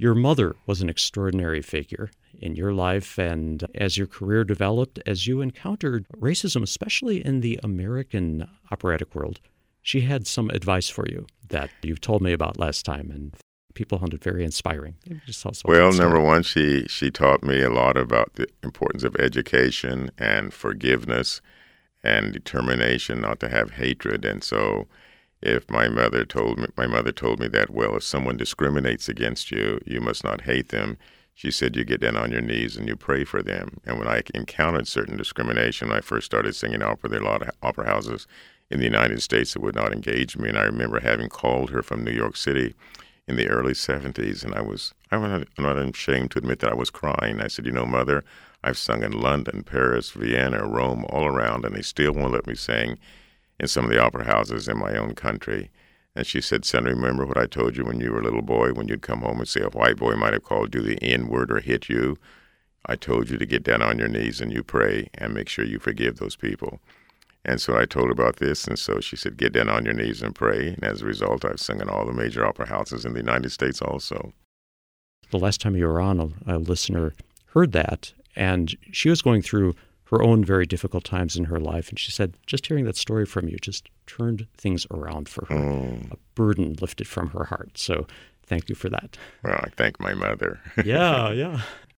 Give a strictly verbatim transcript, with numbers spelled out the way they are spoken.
Your mother was an extraordinary figure in your life, and as your career developed, as you encountered racism, especially in the American operatic world, she had some advice for you that you've told me about last time, and people found it very inspiring. Maybe just tell us about Well, that number story. one, she, she taught me a lot about the importance of education and forgiveness and determination not to have hatred. And so if my mother told me, my mother told me that, well, if someone discriminates against you, you must not hate them. She said you get down on your knees and you pray for them. And when I encountered certain discrimination, when I first started singing opera, there were a lot of opera houses in the United States that would not engage me. And I remember having called her from New York City in the early seventies, and I was, I'm not, I'm not ashamed to admit that I was crying. I said, you know, Mother, I've sung in London, Paris, Vienna, Rome, all around, and they still won't let me sing in some of the opera houses in my own country. And she said, son, remember what I told you when you were a little boy, when you'd come home and say a white boy might have called you the N-word or hit you? I told you to get down on your knees and you pray and make sure you forgive those people. And so I told her about this, and so she said, get down on your knees and pray. And as a result, I've sung in all the major opera houses in the United States also. The last time you were on, a, a listener heard that, and she was going through her own very difficult times in her life. And she said, just hearing that story from you just turned things around for her. Mm. A burden lifted from her heart. So thank you for that. Well, I thank my mother. Yeah, yeah.